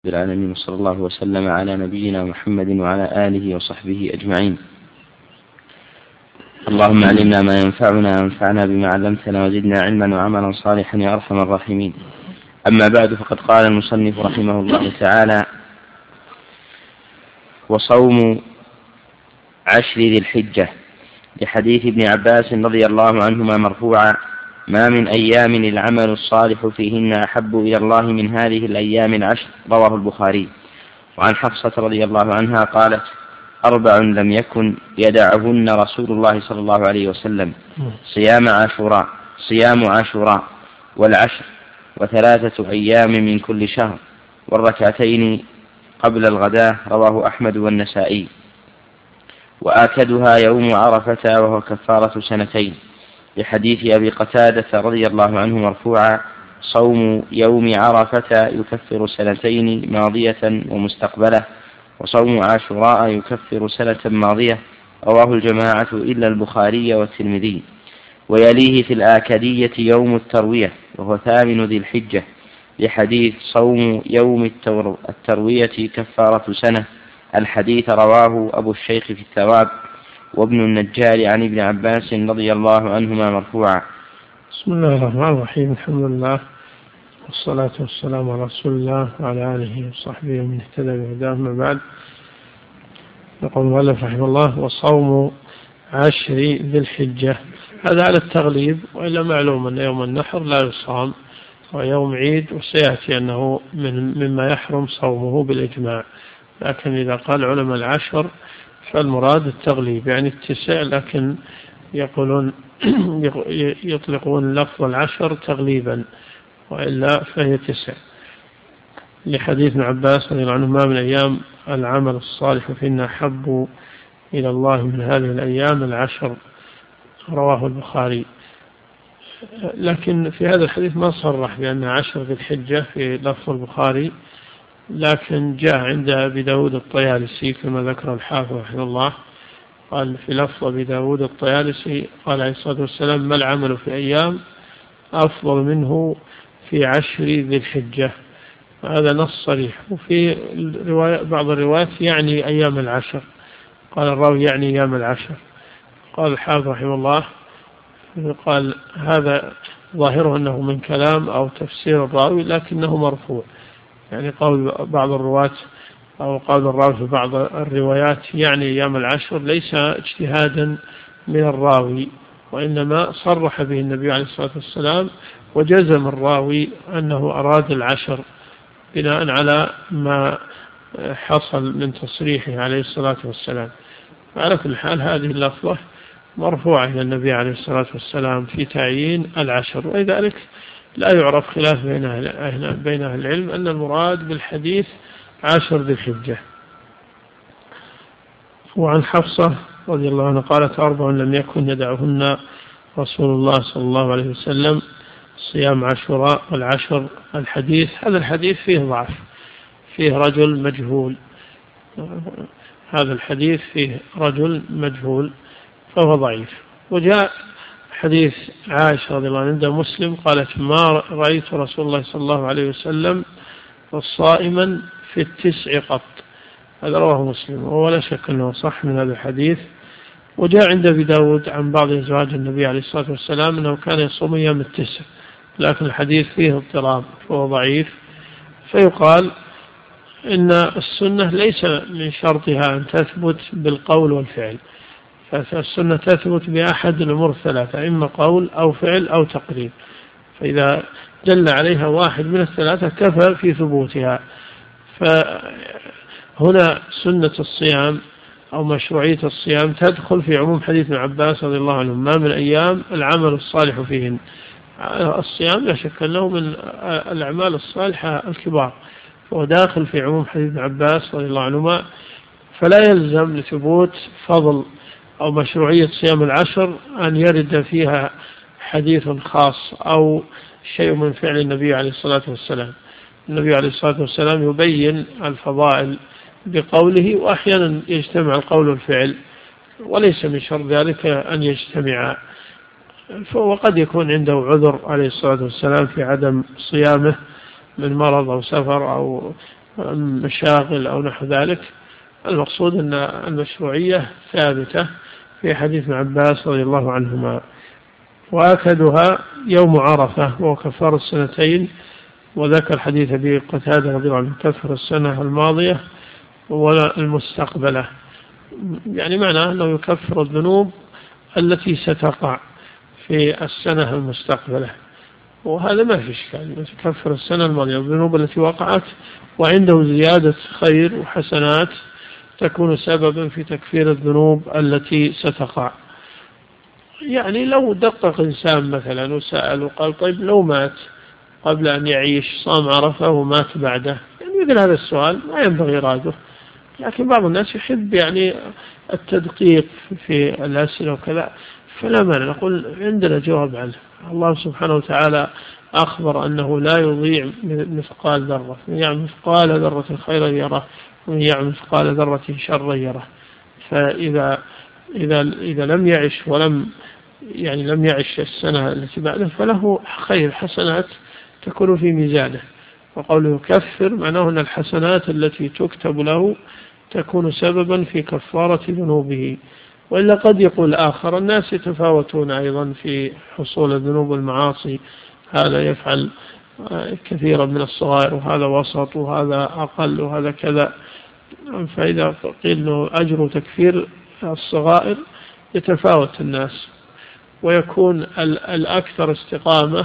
العالمين، صلى الله وسلم على نبينا محمد وعلى آله وصحبه أجمعين. اللهم علمنا ما ينفعنا وانفعنا بما علمتنا وزدنا علما وعملا صالحا يا أرحم الراحمين. أما بعد، فقد قال المصنف رحمه الله تعالى: وصوم 10 ذي الحجة، لحديث ابن عباس رضي الله عنهما مرفوعا: ما من أيام العمل الصالح فيهن أحب إلى الله من هذه الأيام 10. رواه البخاري. وعن حفصة رضي الله عنها قالت: 4 لم يكن يدعهن رسول الله صلى الله عليه وسلم: صيام عاشوراء والعشر، و3 أيام من كل شهر، والركعتين قبل الغداء. رواه أحمد والنسائي. وآكدها يوم عرفة، وهو كفارة 2 سنين، لحديث أبي قتادة رضي الله عنه مرفوعا: صوم يوم عرفة يكفر 2 سنين ماضية ومستقبلة، وصوم عاشوراء يكفر 1 سنة ماضية. رواه الجماعة إلا البخاري والترمذي. ويليه في الآكدية يوم التروية، وهو 8 ذي الحجة، لحديث صوم يوم التروية كفارة 1 سنة. الحديث رواه أبو الشيخ في الثواب، وابن النجار عن ابن عباس رضي الله عنهما مرفوعا. بسم الله الرحمن الرحيم. الحمد لله، والصلاة والسلام على رسول الله وعلى آله وصحبه ومن اهتدى بهداه. أما بعد، يقول المؤلف رحمه الله: وصوم 10 ذي الحجة. هذا على التغليب، وإلا معلوم أن يوم النحر لا يصام، ويوم عيد، وسيأتي أنه مما يحرم صومه بالإجماع. لكن إذا قال علماء 10 فالمراد التغليب، يعني 9، لكن يقولون يطلقون لفظ 10 تغليبا، وإلا فهي 9، لحديث ابن عباس رضي الله عنه: ما من أيام العمل الصالح فإن أحب إلى الله من هذه الأيام 10. رواه البخاري. لكن في هذا الحديث ما صرح بأن 10 ذي الحجة في لفظ البخاري، لكن جاء عند أبي داود الطيالسي كما ذكر الحافظ رحمه الله، قال في لفظ أبي داود الطيالسي قال عليه الصلاة والسلام: ما العمل في أيام أفضل منه في 10 ذي الحجة. هذا نص صريح. وفي بعض الروايات يعني أيام 10، قال الراوي يعني أيام 10. قال الحافظ رحمه الله، قال هذا ظاهره أنه من كلام أو تفسير الراوي، لكنه مرفوع، يعني قول بعض الرواة أو قول الراوي في بعض الروايات يعني أيام 10 ليس اجتهادا من الراوي، وإنما صرح به النبي عليه الصلاة والسلام، وجزم الراوي أنه أراد 10 بناء على ما حصل من تصريحه عليه الصلاة والسلام. على كل حال، هذه اللفظة مرفوعة إلى النبي عليه الصلاة والسلام في تعيين 10، ولذلك لا يعرف خلاف بين أهل العلم أن المراد بالحديث 10 ذي الحجة. وعن حفصة رضي الله عنها قالت: 4 لم يكن يدعهن رسول الله صلى الله عليه وسلم: صيام عاشوراء والعشر. الحديث هذا الحديث فيه ضعف، فيه رجل مجهول، هذا الحديث فيه رجل مجهول فهو ضعيف. وجاء حديث عائشة رضي الله عنها عند مسلم قالت: ما رأيت رسول الله صلى الله عليه وسلم صائما في 9 قط. هذا رواه مسلم، ولا شك أنه صح من هذا الحديث. وجاء عند أبي داود عن بعض أزواج النبي عليه الصلاة والسلام أنه كان يصوم أيام 9، لكن الحديث فيه اضطراب فهو ضعيف. فيقال إن السنة ليس من شرطها أن تثبت بالقول والفعل، فالسنة تثبت بأحد الأمور 3، إما قول أو فعل أو تقرير، فإذا دل عليها واحد من 3 كفى في ثبوتها. فهنا سنة الصيام أو مشروعية الصيام تدخل في عموم حديث ابن عباس رضي الله عنه: ما من أيام العمل الصالح فيهن. الصيام لا شك أنه من الأعمال الصالحة الكبار، وهو داخل في عموم حديث ابن عباس رضي الله عنهما. فلا يلزم لثبوت فضل أو مشروعية صيام 10 أن يرد فيها حديث خاص أو شيء من فعل النبي عليه الصلاة والسلام. النبي عليه الصلاة والسلام يبين الفضائل بقوله، وأحيانا يجتمع القول والفعل، وليس من شرط ذلك أن يجتمع. وقد يكون عنده عذر عليه الصلاة والسلام في عدم صيامه من مرض أو سفر أو مشاغل أو نحو ذلك. المقصود أن المشروعية ثابتة في حديث ابن عباس رضي الله عنهما. وآكدها يوم عرفة وكفار السنتين، وذكر حديث أبي قتادة رضي الله عنه كفر السنة الماضية ولا المستقبلة، يعني معناه أنه يكفر الذنوب التي ستقع في السنة المستقبلة، وهذا ما في إشكال، يكفر السنة الماضية الذنوب التي وقعت، وعنده زيادة خير وحسنات تكون سببا في تكفير الذنوب التي ستقع. يعني لو دقق إنسان مثلا وسأل وقال طيب لو مات قبل أن يعيش صام عرفة ومات بعده، يعني مثل هذا السؤال ما ينبغي راده، لكن بعض الناس يحب يعني التدقيق في الأسئلة وكذا، فلا مانع نقول عندنا جواب عنه. الله سبحانه وتعالى أخبر أنه لا يضيع مثقال ذرة، من يعمل مثقال ذرة خيرا يره ومن يعمل مثقال ذرة شرا يره. فإذا لم يعش لم يعش السنة التي بعده فله خير حسنات تكون في ميزانه. وقوله يكفر معناه أن الحسنات التي تكتب له تكون سببا في كفارة ذنوبه. وإلا قد يقول آخر الناس يتفاوتون أيضا في حصول الذنوب والمعاصي، هذا يفعل كثيرا من الصغائر وهذا وسط وهذا أقل وهذا كذا. فإذا قيل أنه أجر تكفير الصغائر يتفاوت الناس، ويكون الأكثر استقامة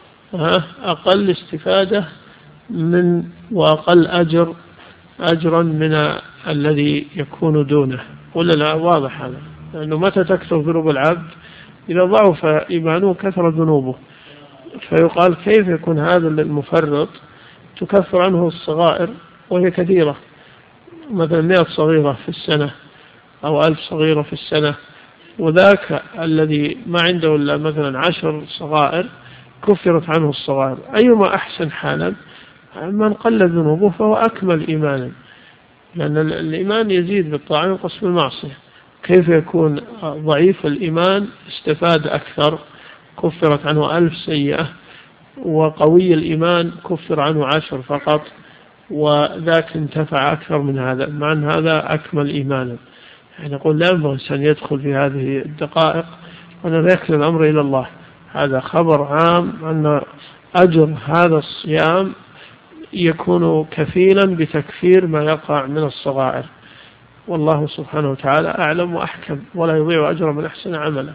أقل استفادة من وأقل أجرا من الذي يكون دونه، ولا لا؟ واضح هذا، لأنه متى تكثر ذنوب العبد؟ إذا ضعف إيمانه كثر ذنوبه. فيقال كيف يكون هذا المفرط تكفر عنه الصغائر وهي كثيرة، مثلا 100 صغيرة في السنة أو 1000 صغيرة في السنة، وذاك الذي ما عنده إلا مثلا 10 صغائر كفرت عنه الصغائر. أيما أحسن حالا؟ من قل ذنوبه فهو أكمل إيمانا، لأن الإيمان يزيد بالطاعة وينقص بالمعصية. كيف يكون ضعيف الإيمان استفاد أكثر كفرت عنه 1000 سيئة، وقوي الإيمان كفر عنه 10 فقط، وذاك انتفع أكثر من هذا، مع أن هذا أكمل إيمانا. يعني نقول لا ينبغي الإنسان يدخل في هذه الدقائق، وأن يكل الأمر إلى الله. هذا خبر عام أن أجر هذا الصيام يكون كفيلا بتكفير ما يقع من الصغائر، والله سبحانه وتعالى أعلم وأحكم، ولا يضيع أجر من أحسن عملا.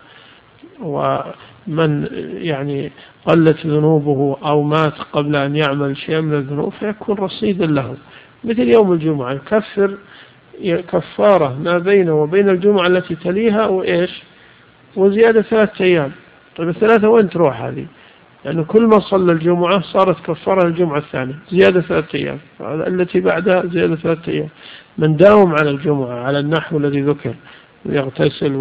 ومن يعني قلت ذنوبه أو مات قبل أن يعمل شيئا من الذنوب فيكون رصيدا له، مثل يوم الجمعة يكفر كفارة ما بينه وبين الجمعة التي تليها وإيش وزيادة 3 أيام. طيب 3 وين تروح هذه؟ لأنه كل ما صلى الجمعة صارت كفارة الجمعة الثانية زيادة 3 أيام، التي بعدها زيادة 3 أيام. من داوم على الجمعة على النحو الذي ذكر، يغتسل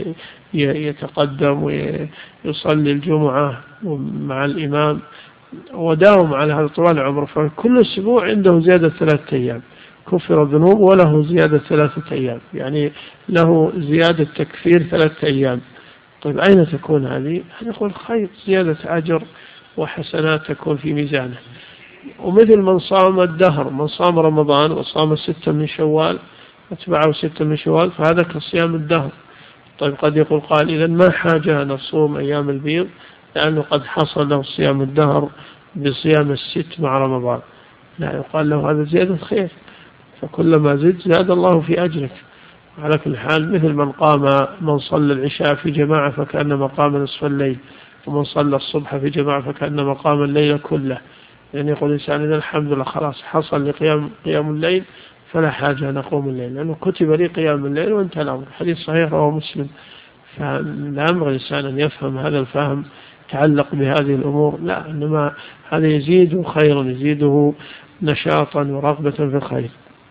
ويتقدم ويصلي الجمعة مع الإمام وداوم على هذا طوال عمره، فكل أسبوع عنده زيادة 3 أيام كفر الذنوب وله زيادة 3 أيام، يعني له زيادة تكفير 3 أيام. طيب أين تكون هذه؟ نقول خير زيادة أجر وحسنات تكون في ميزانه. ومثل من صام الدهر، من صام رمضان وصام 6 من شوال أتبعه 6 من شوال فهذا كصيام الدهر. طيب قد يقول قال إذن ما حاجة نصوم أيام البيض لأنه قد حصل له صيام الدهر بصيام 6 مع رمضان. لا، يقال له هذا زيادة خير، فكلما زد زاد الله في أجرك. على كل حال مثل من صلى العشاء في جماعة فكأنما قام نصف الليل، ومن صلى الصبح في جماعة فكأنما قام الليل كله. يعني يقول الإنسان إذا الحمد لله خلاص حصل لقيام الليل فلا حاجة نقوم الليل، لأنه كتب لي قيام الليل وانتهى الأمر. حديث صحيح رواه مسلم. فلا ينبغي الإنسان أن يفهم هذا الفهم تعلق بهذه الأمور، لا، إنما هذا يزيده خيرا، يزيده نشاطا ورغبة في الخير.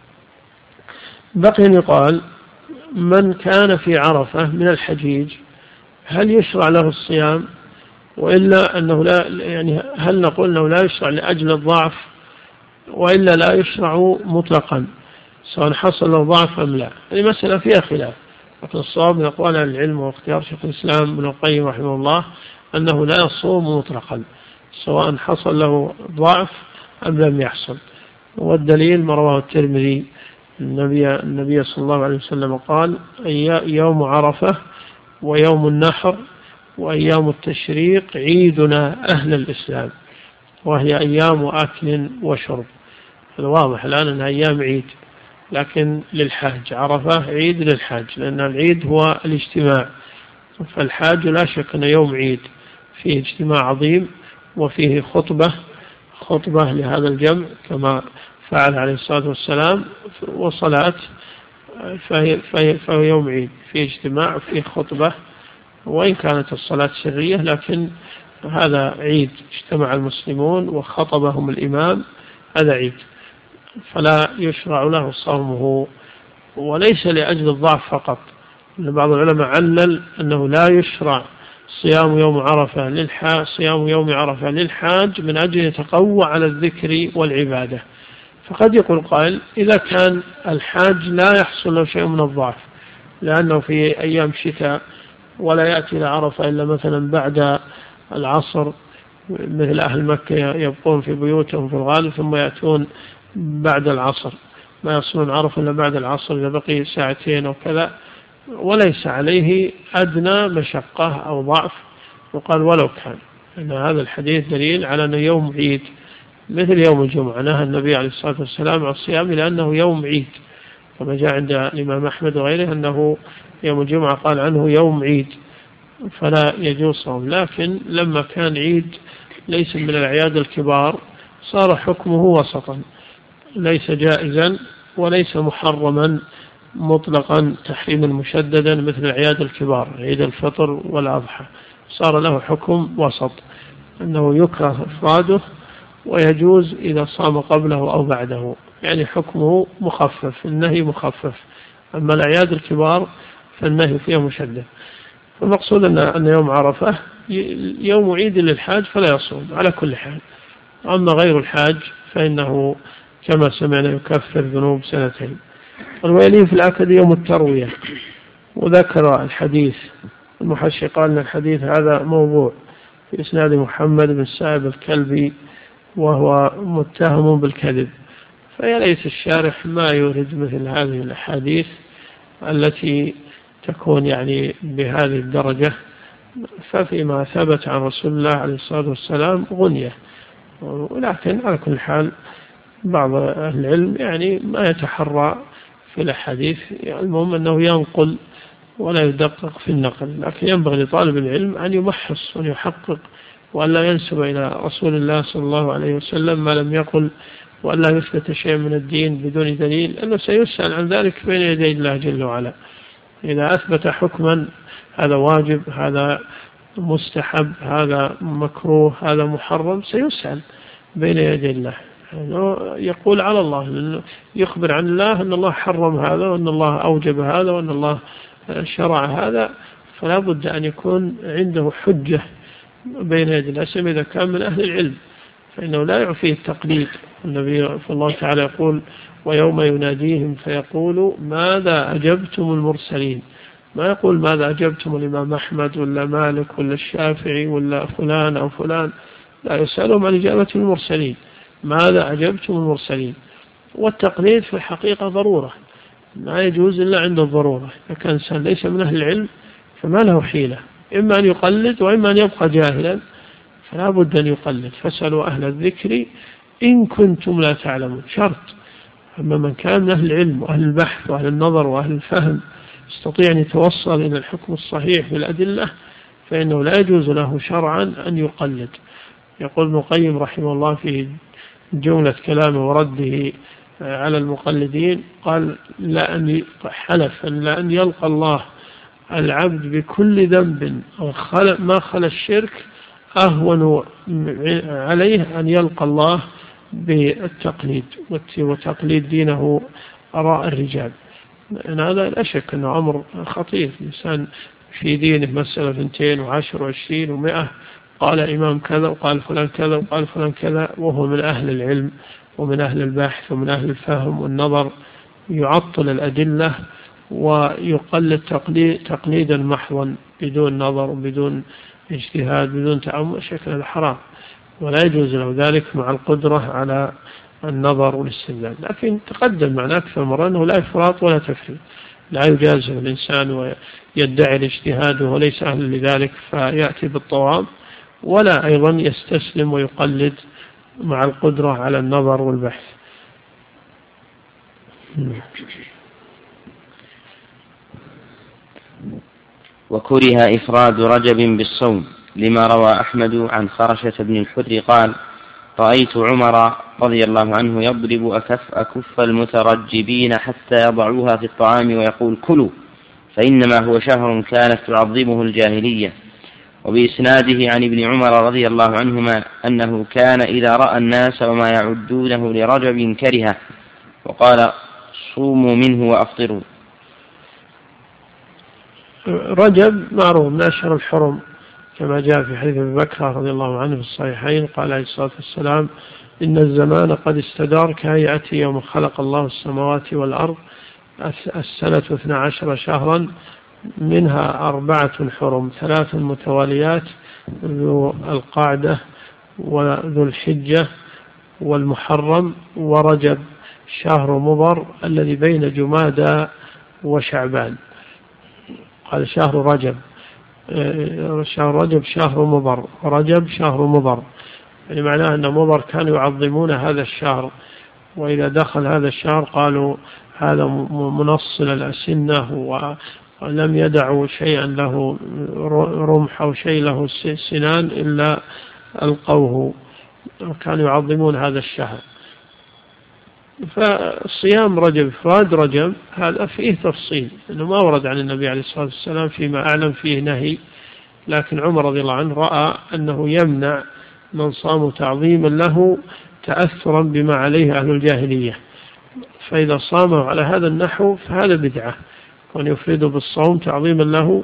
بقي يقال من كان في عرفة من الحجيج هل يشرع له الصيام؟ وإلا أنه لا، يعني هل نقول أنه لا يشرع لأجل الضعف وإلا لا يشرع مطلقا سواء حصل له ضعف أم لا؟ هذه مسألة فيها خلاف، لكن الصواب من أقوال العلم واختيار شيخ الإسلام ابن القيم رحمه الله أنه لا يصوم مطلقا سواء حصل له ضعف أم لم يحصل. والدليل ما رواه الترمذي النبي صلى الله عليه وسلم قال: يوم عرفة ويوم النحر وأيام التشريق عيدنا أهل الإسلام، وهي أيام أكل وشرب. الواضح الآن أنها أيام عيد، لكن للحاج. عرفة عيد للحاج، لأن العيد هو الاجتماع، فالحاج لا شك أن يوم عيد فيه اجتماع عظيم وفيه خطبة لهذا الجمع كما فعل عليه الصلاة والسلام، وصلاة، فهو يوم عيد فيه اجتماع وفيه خطبة، وإن كانت الصلاة سرية لكن هذا عيد، اجتمع المسلمون وخطبهم الإمام، هذا عيد، فلا يشرع له صومه. وليس لأجل الضعف فقط، لأن بعض العلماء علل أنه لا يشرع صيام يوم عرفة للحاج من أجل يتقوى على الذكر والعبادة. فقد يقول قائل: إذا كان الحاج لا يحصل له شيء من الضعف، لأنه في أيام شتاء ولا يأتي إلى عرفة إلا مثلا بعد العصر، مثل أهل مكة يبقون في بيوتهم في الغالب ثم يأتون بعد العصر، ما يصلون عرفة إلا بعد العصر إذا بقي ساعتين أو كذا، وليس عليه أدنى مشقة أو ضعف، وقال ولو كان، أن هذا الحديث دليل على أنه يوم عيد مثل يوم الجمعة. نهى النبي عليه الصلاة والسلام عن الصيام لأنه يوم عيد، كما جاء عند الإمام أحمد وغيره أنه يوم الجمعة قال عنه يوم عيد، فلا يجوز صوم. لكن لما كان عيد ليس من الأعياد الكبار صار حكمه وسطا، ليس جائزا وليس محرما مطلقا تحريما مشددا مثل الأعياد الكبار، عيد الفطر والأضحى، صار له حكم وسط، أنه يكره إفراده ويجوز إذا صام قبله أو بعده، يعني حكمه مخفف، النهي مخفف. أما الأعياد الكبار فالنهي فيها مشدد. فالمقصود أن يوم عرفة يوم عيد للحاج فلا يصوم على كل حال. أما غير الحاج فإنه كما سمعنا يكفر ذنوب سنتين. والويلين في الأكد يوم التروية، وذكر الحديث، المحشي قال أن الحديث هذا موضوع في إسناد محمد بن سائب الكلبي وهو متهم بالكذب، فيليس الشارح ما يورد مثل هذه الأحاديث التي تكون يعني بهذه الدرجة، ففيما ثبت عن رسول الله عليه الصلاة والسلام غنية. ولكن على كل حال بعض أهل العلم يعني ما يتحرى في الأحاديث، يعني المهم أنه ينقل ولا يدقق في النقل، لكن ينبغي لطالب العلم أن يمحص وأن يحقق، وأن لا ينسب إلى رسول الله صلى الله عليه وسلم ما لم يقل، وأن لا يثبت شيء من الدين بدون دليل، لأنه سيسأل عن ذلك بين يدي الله جل وعلا. إذا أثبت حكما هذا واجب، هذا مستحب، هذا مكروه، هذا محرم، سيسأل بين يدي الله، يقول على الله، يخبر عن الله أن الله حرم هذا وأن الله أوجب هذا وأن الله شرع هذا، فلا بد أن يكون عنده حجة بين يدي الله. إذا كان من أهل العلم فإنه لا يعفيه التقليد. النبي صلى الله تعالى يقول: ويوم يناديهم فيقول ماذا أجبتم المرسلين، ما يقول ماذا أجبتم الإمام أحمد ولا مالك ولا الشافعي ولا فلان أو فلان، لا، يسألهم عن إجابة المرسلين، ماذا أجبتم المرسلين. والتقليد في الحقيقة ضرورة، ما يجوز إلا عند الضرورة. إذا كان إنسان ليس من أهل العلم فما له حيلة، إما أن يقلد وإما أن يبقى جاهلا، فلا بد أن يقلد. فاسألوا أهل الذكر إن كنتم لا تعلمون، شرط. أما من كان من أهل العلم وأهل البحث وأهل النظر وأهل الفهم يستطيع أن يتوصل إلى الحكم الصحيح في الأدلة، فإنه لا يجوز له شرعا أن يقلد. يقول ابن القيم رحمه الله في جملة كلامه ورده على المقلدين، قال: حلف لأن يلقى الله العبد بكل ذنب ما خلا الشرك أهون عليه أن يلقى الله بالتقليد وتقليد دينه أراء الرجال. هذا لا شك أنه أمر خطير. الإنسان في دينه مسألة 210 و20 و100 قال إمام كذا وقال فلان كذا وقال فلان كذا، وهو من أهل العلم ومن أهل البحث ومن أهل الفهم والنظر، يعطل الأدلة ويقلد تقليدا محضا بدون نظر وبدون اجتهاد بدون تأمل، شكل الحرام، ولا يجوز له ذلك مع القدرة على النظر والاستدلال. لكن تقدم معنا أكثر مرة أنه لا إفراط ولا تفريط، لا يجازف الإنسان ويدعي الاجتهاد وهو ليس أهل لذلك فيأتي بالطواب، ولا أيضا يستسلم ويقلد مع القدرة على النظر والبحث. وكره إفراد رجب بالصوم لما روى أحمد عن خرشة بن الحر قال: رأيت عمر رضي الله عنه يضرب أكف المترجبين حتى يضعوها في الطعام ويقول: كلوا فإنما هو شهر كانت تعظمه الجاهلية. وبإسناده عن ابن عمر رضي الله عنهما أنه كان إذا رأى الناس وما يعدونه لرجب كرهه وقال: صوموا منه وأفطروا. رجب معروف من أشهر الحرم كما جاء في حديث أبي بكر رضي الله عنه في الصحيحين، قال عليه الصلاة والسلام: إن الزمان قد استدار كهيئة يوم خلق الله السماوات والأرض، السنة 12 شهرا منها 4 حرم، 3 متواليات، ذو القعدة وذو الحجة والمحرم ورجب شهر مضر الذي بين جمادى وشعبان. قال شهر رجب شهر مضر، ورجب شهر مضر، يعني معناه أن مضر كانوا يعظمون هذا الشهر، وإذا دخل هذا الشهر قالوا هذا منصل الأسنة ولم يدعوا شيئا له رمح أو شيء له سنان إلا ألقوه، كانوا يعظمون هذا الشهر. فصيام رجب، إفراد رجب، هذا فيه تفصيل، إنه ما ورد عن النبي عليه الصلاة والسلام فيما أعلم فيه نهي، لكن عمر رضي الله عنه رأى أنه يمنع من صام تعظيما له تأثرا بما عليه أهل الجاهلية، فإذا صامه على هذا النحو فهذا بدعة، وأن يفرده بالصوم تعظيما له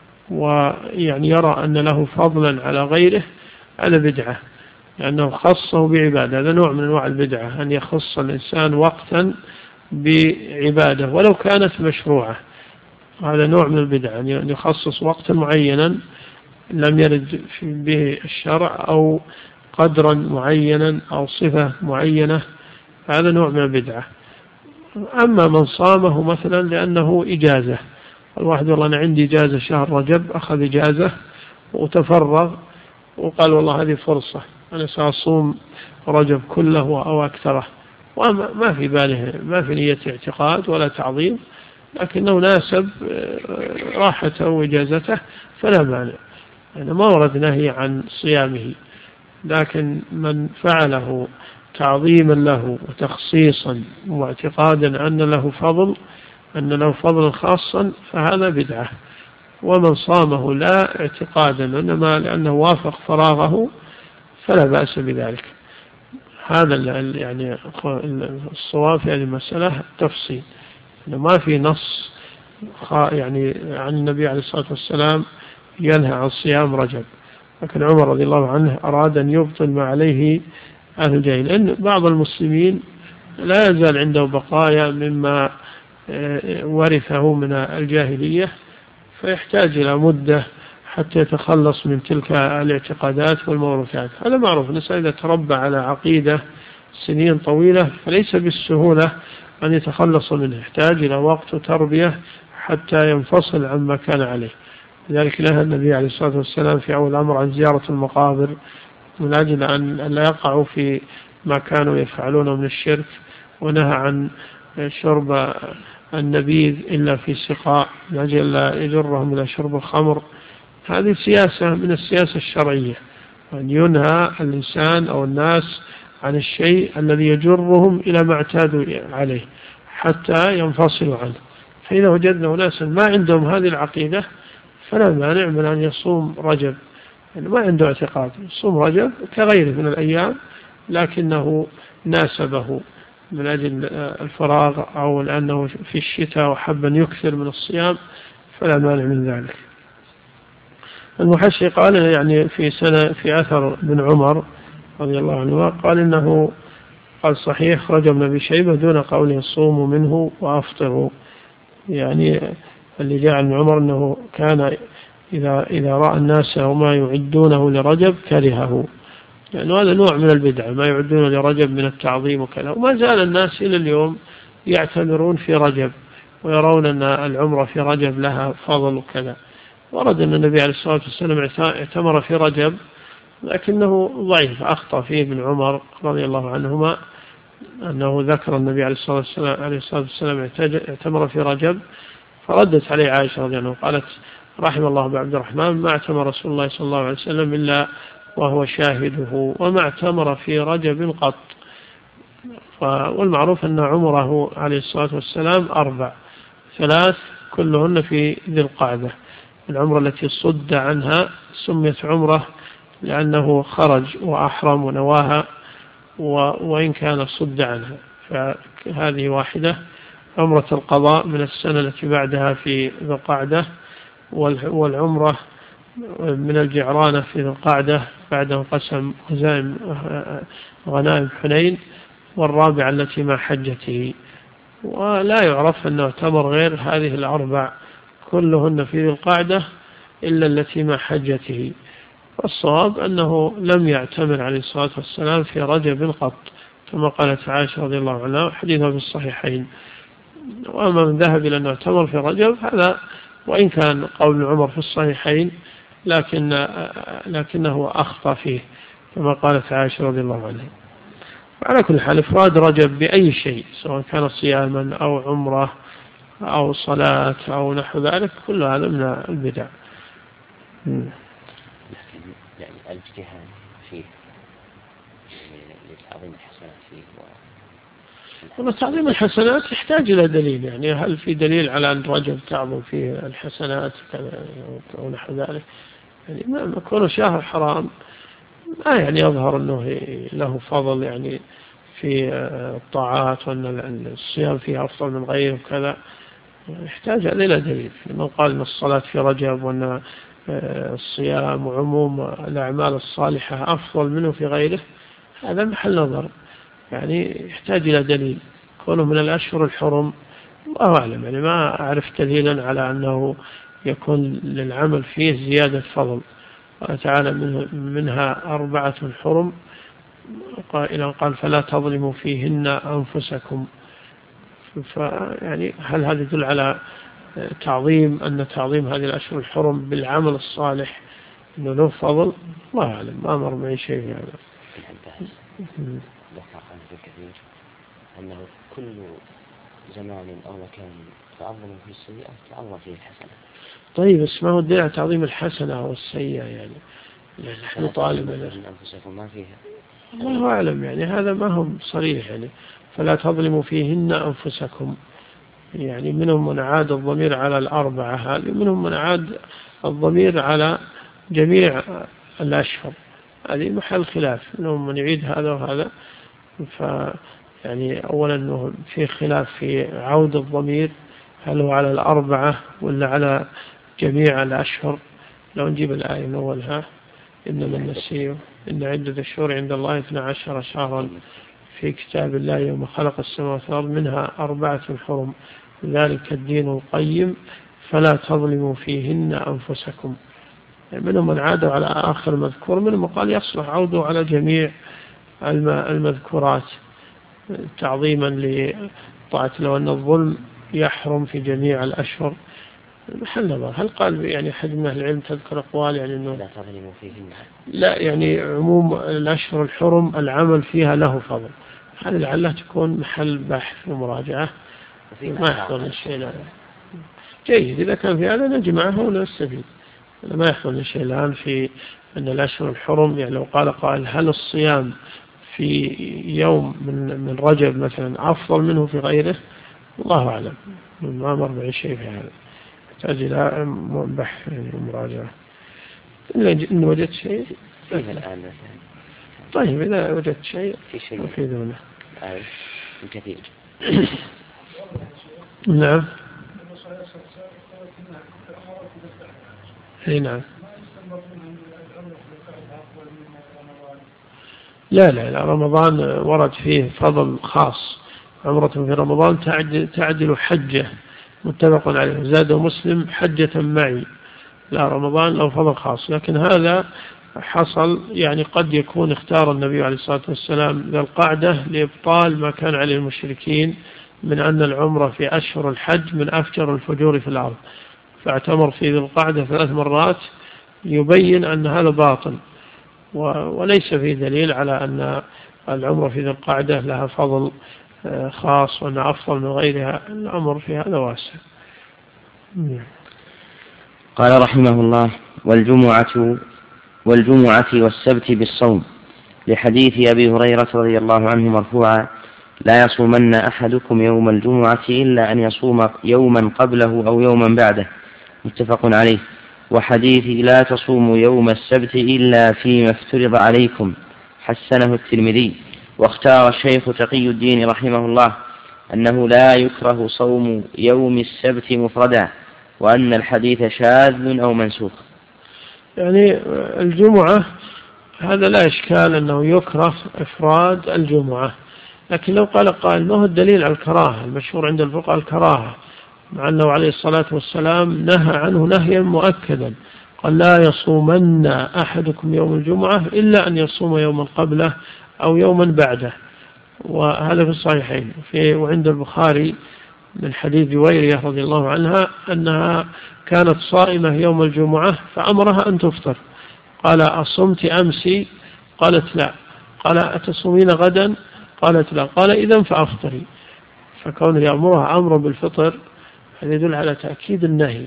ويعني يرى أن له فضلا على غيره، هذا بدعة، لأنه خصه بعبادة. هذا نوع من أنواع البدعة، أن يخص الإنسان وقتا بعبادة ولو كانت مشروعة، هذا نوع من البدعة، أن يخصص وقتا معينا لم يرد به الشرع أو قدرا معينا أو صفة معينة، هذا نوع من البدعة. أما من صامه مثلا لأنه إجازة، الواحد والله أنا عندي إجازة شهر رجب، أخذ إجازة وتفرغ وقال والله هذه فرصة أنا سأصوم رجب كله أو أكثره، وما في باله، ما في نية اعتقاد ولا تعظيم، لكنه ناسب راحته وإجازته فلا مانع، يعني ما ورد نهي عن صيامه. لكن من فعله تعظيما له وتخصيصا واعتقادا أن له فضل خاصا فهذا بدعة. ومن صامه لا اعتقادا إنما لأنه وافق فراغه فلا بأس بذلك. هذا يعني الصواب في هذه المسألة تفصيل، ما في نص يعني عن النبي عليه الصلاة والسلام ينهى عن صيام رجب، لكن عمر رضي الله عنه أراد أن يبطل ما عليه أهل الجاهل، لأن بعض المسلمين لا يزال عنده بقايا مما ورثه من الجاهلية، فيحتاج إلى مدة حتى يتخلص من تلك الاعتقادات والموروثات. هذا معروف، الإنسان إذا تربى على عقيدة سنين طويلة فليس بالسهولة أن يتخلص منه، يحتاج إلى وقت وتربية حتى ينفصل عما كان عليه. لذلك نهى النبي عليه الصلاة والسلام في أول الأمر عن زيارة المقابر من أجل أن لا يقعوا في ما كانوا يفعلونه من الشرك، ونهى عن شرب النبيذ إلا في سقاء من أجل لا يجرهم إلى شرب الخمر. هذه سياسة من السياسة الشرعية، أن ينهى الإنسان أو الناس عن الشيء الذي يجرهم إلى ما اعتادوا عليه حتى ينفصلوا عنه. فإذا وجدنا ناسا ما عندهم هذه العقيدة فلا مانع من أن يصوم رجب، يعني ما عنده اعتقاد، يصوم رجب كغيره من الأيام لكنه ناسبه من أجل الفراغ أو لأنه في الشتاء وحب أن يكثر من الصيام فلا مانع من ذلك. المحشي قال يعني في أثر بن عمر رضي الله عنه قال إنه قال صحيح خرج ابن أبي شيبة دون قوله صوموا منه وأفطروا، يعني اللي جاء عن عمر أنه كان إذا رأى الناس وما يعدونه لرجب كرهه، يعني هذا نوع من البدع ما يعدون لرجب من التعظيم وكذا. وما زال الناس إلى اليوم يعتمرون في رجب ويرون أن العمرة في رجب لها فضل وكذا. ورد أن النبي عليه الصلاة والسلام اعتمر في رجب لكنه ضعيف، أخطأ فيه ابن عمر رضي الله عنهما أنه ذكر النبي عليه الصلاة والسلام اعتمر في رجب، فردت عليه عائشة رضي الله عنها قالت رحم الله أبا عبد الرحمن ما اعتمر رسول الله صلى الله عليه وسلم إلا وهو شاهده وما اعتمر في رجب قط. والمعروف أن عمره عليه الصلاة والسلام 4، 3 كلهن في ذي القعدة. العمرة التي صد عنها سميت عمرة لأنه خرج وأحرم ونواها وإن كان صد عنها، فهذه واحدة. عمرة القضاء من السنة التي بعدها في ذي القعدة، والعمرة من الجعرانة في ذي القعدة بعد انقسم غنائم حنين، والرابعة التي مع حجته. ولا يعرف أنه اعتمر غير هذه الأربع كلهن في ذي القعدة إلا التي مع حجته. والصواب أنه لم يعتمر عليه الصلاة والسلام في رجب قط كما قالت عائشة رضي الله عنها حديثها في الصحيحين. وأما من ذهب إلى أنه اعتمر في رجب هذا وإن كان قول عمر في الصحيحين لكنه أخطأ فيه كما قالت عائشة رضي الله عنها. وعلى كل حال إفراد رجب بأي شيء سواء كان صياما أو عمرة أو صلاة أو نحو ذلك كل هذا من البدع. يعني الاجتهاد فيه لتعظيم الحسنات فيه تعظيم الحسنات يحتاج إلى دليل. يعني هل في دليل على أن رجب تعظم فيه الحسنات أو نحو ذلك؟ يعني ما يكون شهر حرام ما يعني يظهر أنه له فضل يعني في الطاعات وأن الصيام فيه أفضل من غيره وكذا. يحتاج إلى دليل. من قال أن الصلاة في رجب وأن الصيام وعموم الأعمال الصالحة أفضل منه في غيره هذا محل نظر. يعني يحتاج إلى دليل. كونه من الأشهر الحرم الله أعلم، يعني ما أعرف دليلا على أنه يكون للعمل فيه زيادة فضل. قال تعالى منها 4 حرم قال فلا تظلموا فيهن أنفسكم. يعني هل هذا يدل على أن تعظيم هذه الأشهر الحرم بالعمل الصالح أنه له فضل؟ الله أعلم، ما أمر معي شيء في هذا. ذكر عنه كثير أنه كل زمان أو مكان تعظم فيه السيئة تعظم فيه الحسنة. طيب بس ما هو الدليل على تعظيم الحسنة أو السيئة؟ يعني نحن طالب أنفسكم ما فيها الله أعلم، يعني هذا ما هم صريح. يعني فلا تظلموا فيهن أنفسكم، يعني منهم من عاد الضمير على الأربعة هذه، منهم من عاد الضمير على جميع الأشهر، هذه محل خلاف. منهم من يعيد هذا وهذا. يعني أولا أنه في خلاف في عود الضمير هل هو على الأربعة ولا على جميع الأشهر. لو نجيب الآية من أولها إنما النسيء إن عدة الشهور عند الله 12 شهرا في كتاب الله يوم خلق السماوات والأرض منها 4 حرم ذلك الدين القيم فلا تظلموا فيهن أنفسكم. يعني منهم من عادوا على آخر مذكور، منهم قال يصلح عودوا على جميع المذكورات تعظيما لطاعة. لو أن الظلم يحرم في جميع الأشهر محل نظر. هل قال يعني حد من أهل العلم تذكر أقوال يعني أنه لا تظلموا فيهن؟ لا، يعني عموم الأشهر الحرم العمل فيها له فضل. هذه لعلها تكون محل بحث ومراجعة. ما يحضر الشيء الآن. جيد، إذا كان في هذا نجمعه ونستفيد. ما يحضر الشيء الآن في أن الأشهر الحرم. يعني لو قال هل الصيام في يوم من رجب مثلا أفضل منه في غيره؟ الله أعلم، ما مر معي شيء في هذا. يحتاج إلى بحث ومراجعة. إن وجدت شيء الآن. طيب إذا وجدت شيء أفيدونا. كثير. نعم. نعم. لا رمضان ورد فيه فضل خاص. عمرة في رمضان تعدل حجة متفق عليه. زاد مسلم حجة معي. لا، رمضان له فضل خاص، لكن هذا حصل يعني قد يكون اختار النبي عليه الصلاة والسلام ذا القعدة لإبطال ما كان عليه المشركين من أن العمرة في أشهر الحج من أفجر الفجور في الأرض، فاعتمر في ذي القعدة 3 مرات يبين أن هذا باطل، وليس فيه دليل على أن العمرة في ذي القعدة لها فضل خاص وأنها أفضل من غيرها. الأمر في هذا واسع. قال رحمه الله: والجمعة والسبت بالصوم، لحديث أبي هريرة رضي الله عنه مرفوعا: لا يصومن أحدكم يوم الجمعة إلا أن يصوم يوما قبله أو يوما بعده، متفق عليه. وحديث لا تصوموا يوم السبت إلا فيما افترض عليكم، حسنه الترمذي. واختار الشيخ تقي الدين رحمه الله أنه لا يكره صوم يوم السبت مفردا، وأن الحديث شاذ أو منسوخ. يعني الجمعة هذا لا إشكال أنه يكره إفراد الجمعة، لكن لو قال قائل ما هو الدليل على الكراهة؟ المشهور عند الفقهاء الكراهة، مع أنه عليه الصلاة والسلام نهى عنه نهيا مؤكدا، قال: لا يصومن أحدكم يوم الجمعة إلا أن يصوم يوما قبله أو يوما بعده. وهذا في الصحيحين. وعند البخاري من حديث جويرية رضي الله عنها أنها كانت صائمة يوم الجمعة فأمرها أن تفطر، قال: أصمت أمسي؟ قالت: لا. قال: أتصومين غدا؟ قالت: لا. قال: إذن فأفطري. فكونه يأمرها أمر بالفطر هذا يدل على تأكيد النهي.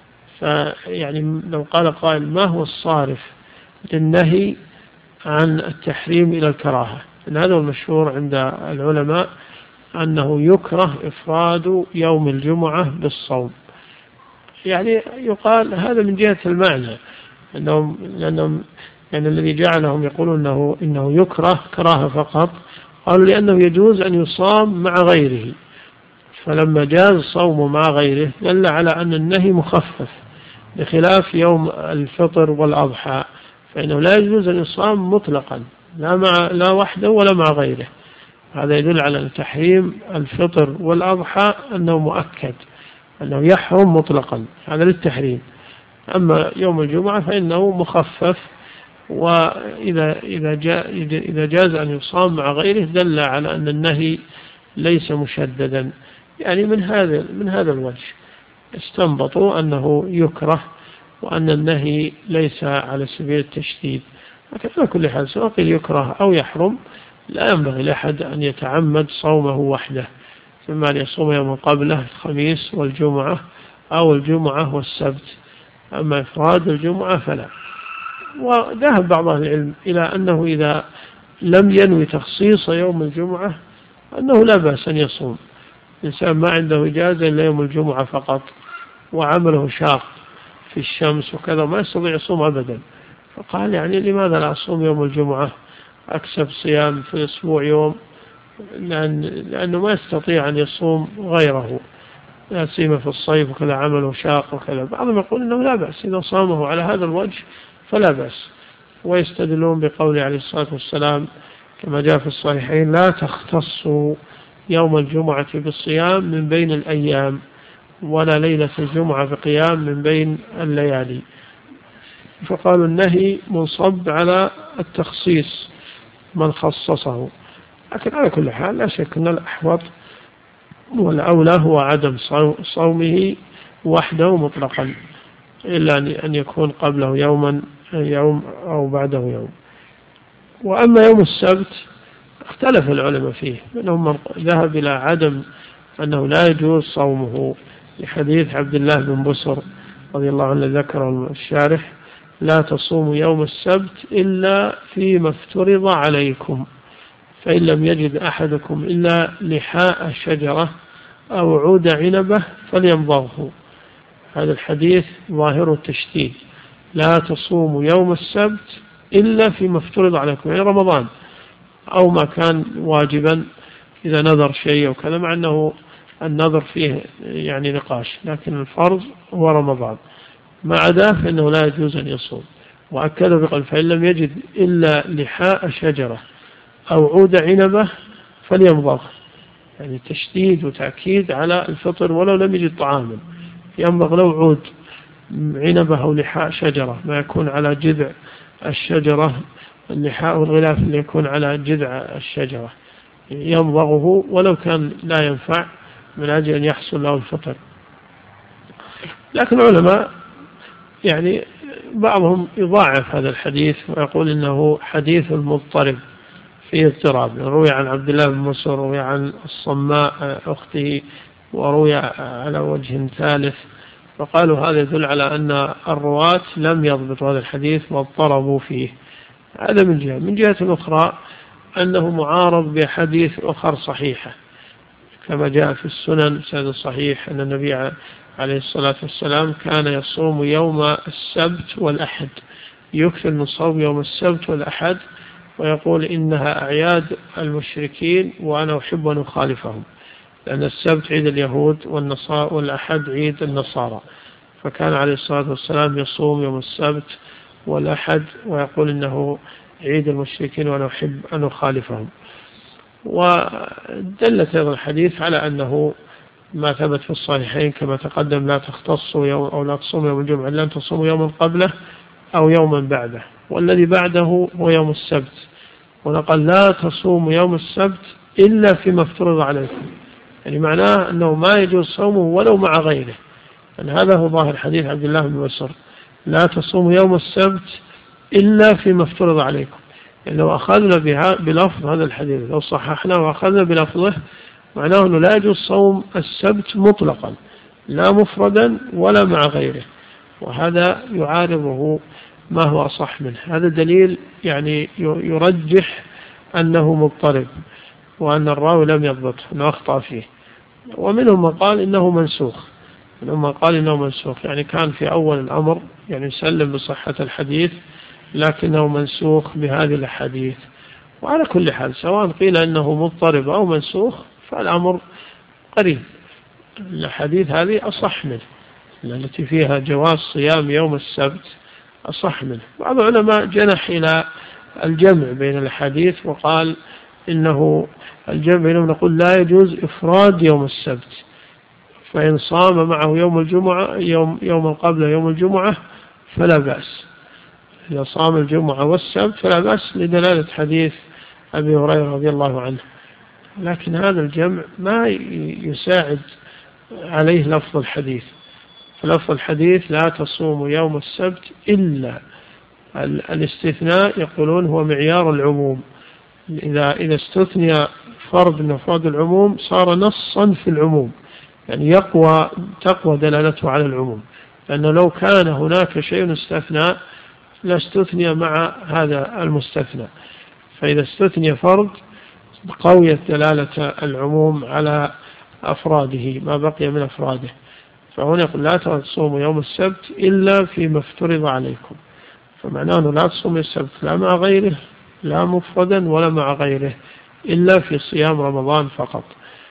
فيعني لو قال قائل ما هو الصارف للنهي عن التحريم إلى الكراهة؟ إن هذا المشهور عند العلماء أنه يكره إفراد يوم الجمعة بالصوم. يعني يقال هذا من جهة المعنى، لأنهم يعني الذي جعلهم يقولون إنه يكره كراهة فقط، قالوا لأنه يجوز أن يصام مع غيره، فلما جاز صوم مع غيره دل على أن النهي مخفف، بخلاف يوم الفطر والأضحى فإنه لا يجوز أن يصام مطلقا لا وحده ولا مع غيره. هذا يدل على أن تحريم الفطر والأضحى أنه مؤكد، أنه يحرم مطلقا، هذا للتحريم. أما يوم الجمعة فإنه مخفف، وإذا جاز أن يصام مع غيره دل على أن النهي ليس مشددا. يعني من هذا الوجه استنبطوا أنه يكره وأن النهي ليس على سبيل التشديد. لكن على كل حال سواء قيل يكره أو يحرم لا ينبغي لأحد أن يتعمد صومه وحده، ثم أن يصوم يوم قبله الخميس والجمعة أو الجمعة والسبت، أما إفراد الجمعة فلا. وذهب بعض أهل العلم إلى أنه إذا لم ينوي تخصيص يوم الجمعة أنه لا بأس أن يصوم. الإنسان ما عنده إجازة إلا يوم الجمعة فقط وعمله شاق في الشمس وكذا ما يستطيع يصوم أبدا، فقال يعني لماذا لا أصوم يوم الجمعة، أكسب صيام في أسبوع يوم، لأنه ما يستطيع أن يصوم غيره، لا سيما في الصيف وكذا عمله شاق وكذا. بعضهم يقول إنه لا بأس إذا صامه على هذا الوجه فلا بأس، ويستدلون بقوله عليه الصلاة والسلام كما جاء في الصحيحين: لا تختصوا يوم الجمعة بالصيام من بين الأيام، ولا ليلة الجمعة بقيام من بين الليالي. فقالوا النهي منصب على التخصيص من خصصه. لكن على كل حال لا شك أن الأحوط والأولى هو عدم صومه وحده مطلقا، إلا أن يكون قبله يوم أو بعده يوم. وأما يوم السبت اختلف العلماء فيه، منهم من ذهب إلى عدم أنه لا يجوز صومه لحديث عبد الله بن بصر رضي الله عنه ذكر الشارح: لا تصوموا يوم السبت إلا فيما افترض عليكم، فإن لم يجد أحدكم إلا لحاء شجرة أو عود عنبة فليمضغه. هذا الحديث ظاهر التشديد: لا تصوموا يوم السبت إلا فيما افترض عليكم، يعني رمضان أو ما كان واجبا إذا نذر شيء أو كذا، مع أنه النذر فيه يعني نقاش، لكن الفرض هو رمضان، ما عداه فإنه لا يجوز أن يصوم. وأكد بقول: فإن لم يجد إلا لحاء شجرة أو عود عنبة فليمضغ، يعني تشديد وتأكيد على الفطر ولو لم يجد طعاما، يمضغ له عود عنبة أو لحاء شجرة ما يكون على جذع الشجرة اللحاء والغلاف اللي يكون على جذع الشجرة يمضغه ولو كان لا ينفع من أجل أن يحصل له الفطر. لكن العلماء يعني بعضهم يضاعف هذا الحديث ويقول إنه حديث مضطرب فيه اضطراب، روي عن عبد الله بن مسعود، روي عن الصماء أخته، وروي على وجه ثالث، فقالوا هذا يدل على أن الرواة لم يضبطوا هذا الحديث واضطربوا فيه. هذا من جهة. من جهة أخرى أنه معارض بحديث أخر صحيحة كما جاء في السنن سند صحيح أن النبي عليه الصلاة والسلام كان يصوم يوم السبت والأحد، يكثر من صوم يوم السبت والأحد، ويقول إنها أعياد المشركين وأنا أحب أن أخالفهم، لأن السبت عيد اليهود والأحد عيد النصارى، فكان عليه الصلاة والسلام يصوم يوم السبت والأحد ويقول إنه عيد المشركين وأنا أحب أن أخالفهم. ودلت هذا الحديث على أنه ما ثبت في الصحيحين كما تقدم لا تختصوا يوم أو لا تصوموا يوم الجمعة إلا أن تصوموا يوما قبله أو يوما بعده، والذي بعده هو يوم السبت، ونقل لا تصوموا يوم السبت إلا فيما افترض عليكم، يعني معناه أنه ما يجوز صومه ولو مع غيره. يعني هذا هو ظاهر حديث عبد الله بن مسعود، لا تصوموا يوم السبت إلا فيما افترض عليكم. يعني لو أخذنا بلفظ هذا الحديث، لو صححنا وأخذنا بلفظه، معناه أنه لا يجوز صوم السبت مطلقا لا مفردا ولا مع غيره، وهذا يعارضه ما هو أصح منه. هذا دليل يعني يرجح أنه مضطرب وأن الراوي لم يضبطه أنه أخطأ فيه. ومنهم من قال إنه منسوخ، يعني كان في أول الأمر يعني يسلم بصحة الحديث لكنه منسوخ بهذه الحديث. وعلى كل حال سواء قيل أنه مضطرب أو منسوخ فالأمر قريب، الحديث هذه أصح منه، التي فيها جواز صيام يوم السبت أصح منه. بعض العلماء جنح إلى الجمع بين الحديث وقال إنه الجمع بينهم، نقول لا يجوز إفراد يوم السبت، فإن صام معه يوم الجمعة يوم قبل يوم الجمعة فلا بأس، إذا صام الجمعة والسبت فلا بأس لدلالة حديث أبي هريرة رضي الله عنه. لكن هذا الجمع ما يساعد عليه لفظ الحديث، فلفظ الحديث لا تصوم يوم السبت إلا الاستثناء يقولون هو معيار العموم، إذا استثني فرد من أفراد العموم صار نصا في العموم، يعني تقوى دلالته على العموم، لأنه لو كان هناك شيء استثناء لاستثني مع هذا المستثنى، فإذا استثني فرد قويت دلالة العموم على أفراده ما بقي من أفراده. فهنا يقول لا تصوموا يوم السبت إلا فيما افترض عليكم، فمعناه أنه لا تصوم السبت لا مع غيره لا مفردا ولا مع غيره إلا في صيام رمضان فقط.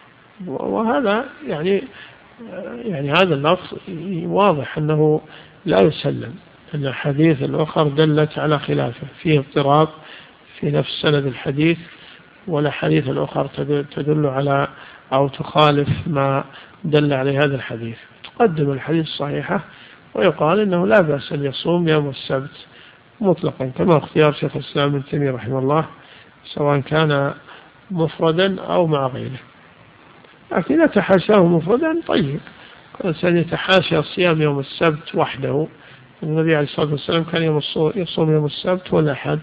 وهذا يعني هذا اللفظ واضح أنه لا يسلم، أن الحديث الأخر دلت على خلافه، فيه اضطراب في نفس سند الحديث، والحديث الأخر تدل على أو تخالف ما دل عليه هذا الحديث. تقدم الحديث الصحيحة ويقال إنه لا بأس أن يصوم يوم السبت مطلقا كما اختيار شيخ الإسلام ابن تيمية رحمه الله، سواء كان مفردا أو مع غيره. لكن إذا تحاشاه مفردا طيب، الإنسان يتحاشى صيام يوم السبت وحده، النبي عليه الصلاة والسلام كان يصوم يوم السبت والأحد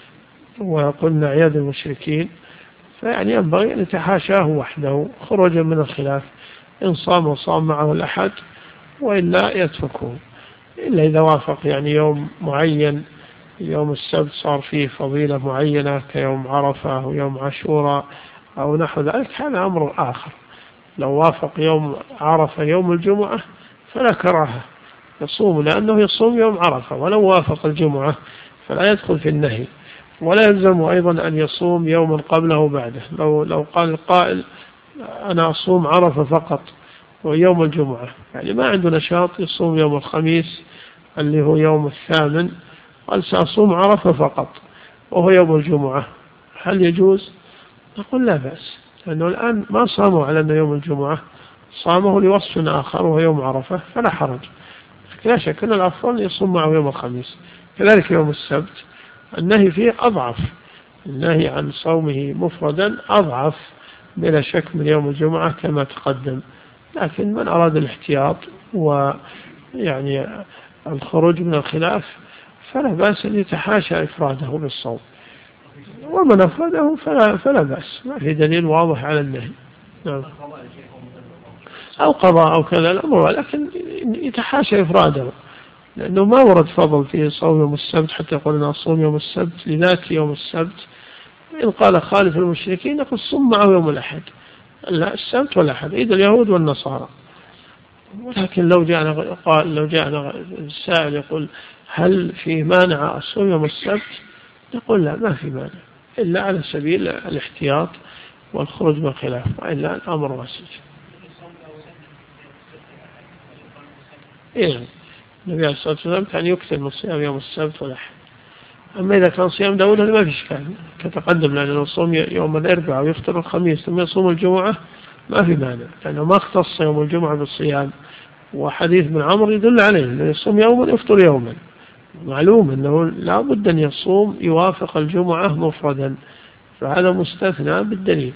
وقلنا عياد المشركين، فيعني ينبغي أن يتحاشاه وحده خروجا من الخلاف، إن صام وصام معه الأحد وإلا يتركه، إلا إذا وافق يعني يوم معين، يوم السبت صار فيه فضيلة معينة كيوم عرفة أو يوم عاشوراء أو نحو ذلك، هذا أمر آخر. لو وافق يوم عرفة يوم الجمعة فلا كراهة يصوم، لأنه يصوم يوم عرفة، ولو وافق الجمعة فلا يدخل في النهي، ولا يلزم أيضا أن يصوم يوما قبله وبعده. لو قال القائل أنا أصوم عرفة فقط ويوم الجمعة، يعني ما عنده نشاط يصوم يوم الخميس اللي هو يوم الثامن، قال سأصوم عرفة فقط وهو يوم الجمعة، هل يجوز؟ نقول لا بأس، لأنه الآن ما صاموا على أنه يوم الجمعة، صامه لوصف آخر وهو يوم عرفة، فلا حرج. لا شك أن الأفضل يصوم معه يوم الخميس، كذلك يوم السبت النهي فيه أضعف، النهي عن صومه مفردا أضعف بلا شك من يوم الجمعة كما تقدم. لكن من أراد الاحتياط ويعني الخروج من الخلاف فلا بأس أن يتحاشى إفراده بالصوم، ومن أفرده فلا بأس، ما في دليل واضح على النهي. نعم. أو قضاء أو كذا الأمر، لكن يتحاشى إفراده، لأنه ما ورد فضل في صوم يوم السبت حتى يقول أنا صوم يوم السبت لذات يوم السبت. إن قال خالف المشركين نقول صم معه يوم الأحد، لا السبت والأحد عيد اليهود والنصارى. ولكن لو جاءنا السائل يقول هل في مانع الصوم يوم السبت، نقول لا، ما في مانع، إلا على سبيل الاحتياط والخروج من الخلاف، وإلا الأمر واسع. إيه، النبي عليه الصلاة والسلام كان يكثر من صيام يوم السبت والأحد. أما إذا كان صيام داود هذا ما في إشكال كتقدم، لأنه يصوم يوم الأربعاء ويفطر الخميس ثم يصوم الجمعة ما في مانع، لأنه ما اختص يوم الجمعة بالصيام. وحديث ابن عمرو يدل عليه أنه يصوم يوما يفطر يوما، معلوم أنه لا بد أن يصوم يوافق الجمعة مفردا، فهذا مستثنى بالدليل.